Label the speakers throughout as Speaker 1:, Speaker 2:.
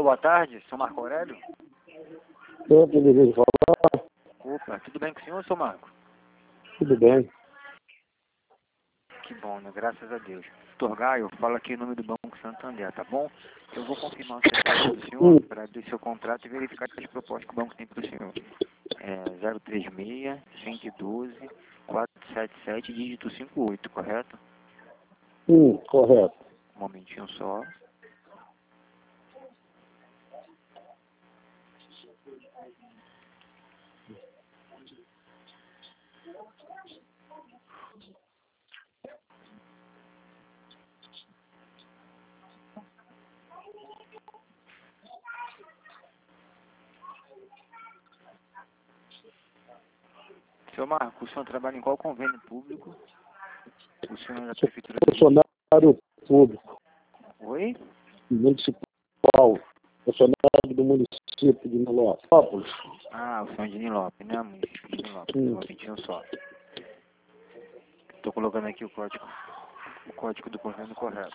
Speaker 1: boa tarde, seu Marco Aurélio.
Speaker 2: Eu que deveria falar.
Speaker 1: Opa, tudo bem com o senhor, seu Marco?
Speaker 2: Tudo bem.
Speaker 1: Que bom, né? Graças a Deus. Doutor Gaio, fala aqui em nome do Banco Santander, tá bom? Eu vou confirmar o CPF do senhor para abrir seu contrato e verificar as propostas que o banco tem para o senhor. 036-112-477, dígito 58, correto?
Speaker 2: Correto.
Speaker 1: Um momentinho só. Seu Marco, o senhor trabalha em qual convênio público? O senhor é da Prefeitura do Rio?
Speaker 2: Funcionário público.
Speaker 1: Oi?
Speaker 2: Municipal. Funcionário do município de Nilópolis.
Speaker 1: Ah, o senhor é de Nilópolis, né? Município de Nilópolis. Um momentinho só. Estou colocando aqui o código do convênio correto.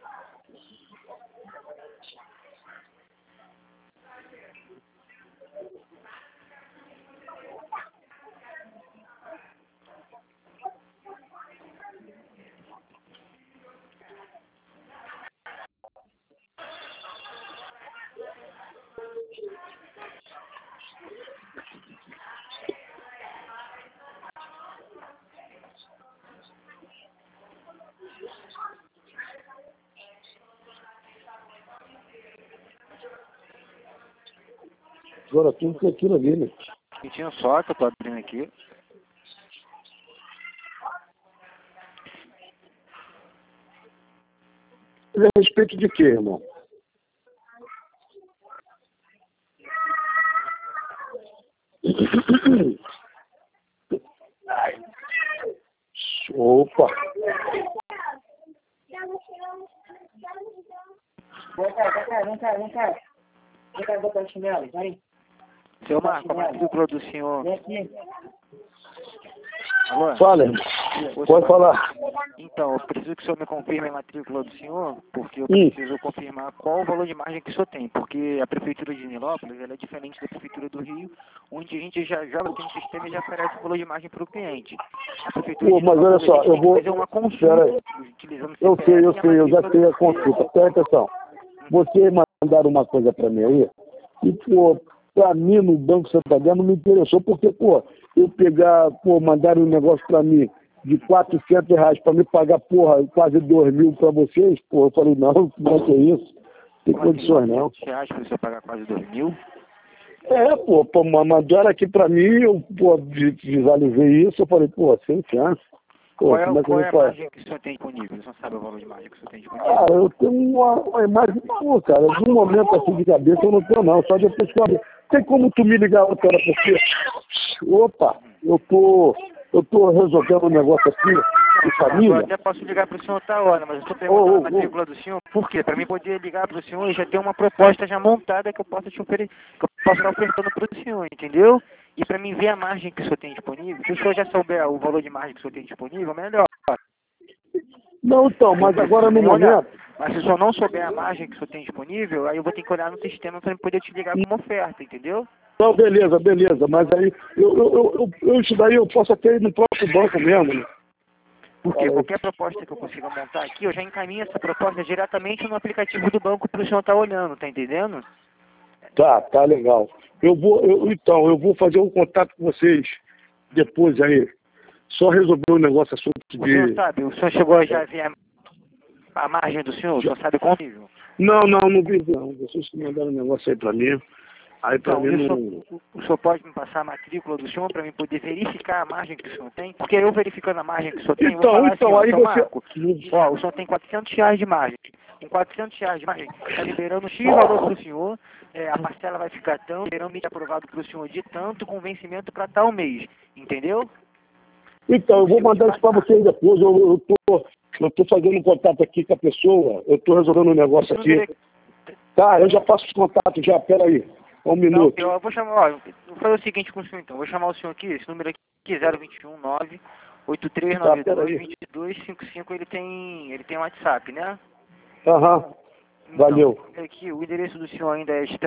Speaker 2: Agora tudo que aquilo ali, né?
Speaker 1: Um momentinho só que eu estou abrindo aqui.
Speaker 2: A respeito de quê, irmão? Opa!
Speaker 3: Vem cá, botar o chinelo, vai.
Speaker 1: Seu Marco, a matrícula do senhor...
Speaker 3: Vem aqui.
Speaker 1: Alô?
Speaker 2: Fala, irmão. Pode falar.
Speaker 1: Então, eu preciso que o senhor me confirme a matrícula do senhor, porque eu preciso confirmar qual o valor de margem que o senhor tem, porque a Prefeitura de Nilópolis ela é diferente da Prefeitura do Rio, onde a gente já joga aqui no sistema e já oferece o valor de margem para o cliente. A Prefeitura de
Speaker 2: Mas olha
Speaker 1: Nilópolis,
Speaker 2: só,
Speaker 1: a gente
Speaker 2: eu
Speaker 1: tem
Speaker 2: vou...
Speaker 1: que fazer uma consulta utilizando o CPF
Speaker 2: Eu sei, eu já sei a
Speaker 1: do
Speaker 2: consulta.
Speaker 1: cliente.
Speaker 2: Presta atenção. Você mandaram uma coisa para mim aí, e, pô, para mim no Banco Santander não me interessou, porque, pô, eu pegar, pô, mandaram um negócio para mim de R$400 para me pagar, porra, quase 2.000 para vocês, pô, eu falei, não é isso, tem condições não.
Speaker 1: Você acha que você pagar quase 2.000?
Speaker 2: Pô, mandaram aqui para mim, eu, pô, visualizei isso, eu falei, pô, sem chance. Pô,
Speaker 1: Qual é a
Speaker 2: faço?
Speaker 1: margem que o senhor tem disponível? Você não sabe o valor de margem que o senhor tem disponível?
Speaker 2: Eu tenho uma imagem, pô, cara, de um momento assim de cabeça eu não tenho não, só depois que eu abri. Tem como tu me ligar outra hora, porque, opa, eu tô resolvendo um negócio aqui de
Speaker 1: Eu
Speaker 2: família.
Speaker 1: até posso ligar para o senhor outra hora, mas eu estou perguntando a matrícula do senhor, por quê? Para mim poder ligar para o senhor e já ter uma proposta já montada que eu possa te oferecer, que eu possa estar ofertando para o senhor, entendeu? E para mim ver a margem que o senhor tem disponível, se o senhor já souber o valor de margem que o senhor tem disponível, melhor.
Speaker 2: Não, então, mas agora no momento...
Speaker 1: Mas se o senhor não souber a margem que o senhor tem disponível, aí eu vou ter que olhar no sistema para poder te ligar com uma oferta, entendeu?
Speaker 2: Não, beleza, mas aí, isso daí eu posso até ir no próprio banco mesmo, né?
Speaker 1: Porque qualquer proposta que eu consiga montar aqui, eu já encaminho essa proposta diretamente no aplicativo do banco para o senhor estar olhando, tá entendendo?
Speaker 2: Tá legal. Eu vou fazer um contato com vocês depois aí. Só resolver um negócio assunto de...
Speaker 1: O senhor sabe, o senhor chegou a já ver a margem do senhor? O senhor sabe qual nível?
Speaker 2: Não vi não. Vocês que mandaram um negócio aí pra mim. Aí pra mim não...
Speaker 1: O senhor pode me passar a matrícula do senhor para mim poder verificar a margem que o senhor tem? Porque eu verificando a margem que o senhor tem, eu vou falar assim, ó,
Speaker 2: aí
Speaker 1: seu
Speaker 2: você...
Speaker 1: Marco, ó, o senhor tem R$400 de margem. Com R$400 de margem, está liberando X valor para o senhor, a parcela vai ficar tão, liberando aprovado para o senhor de tanto, com vencimento para tal mês, entendeu?
Speaker 2: Então, eu vou mandar isso pra vocês depois. Eu tô fazendo um contato aqui com a pessoa, eu tô resolvendo um negócio aqui. Tá, eu já faço os contatos já, peraí. Um minuto.
Speaker 1: Não, eu vou chamar, ó, vou fazer o seguinte com o senhor então, vou chamar o senhor aqui, esse número aqui, 021-9-8392-2255, ele tem WhatsApp, né?
Speaker 2: Aham. Valeu.
Speaker 1: Aqui, o endereço do senhor ainda é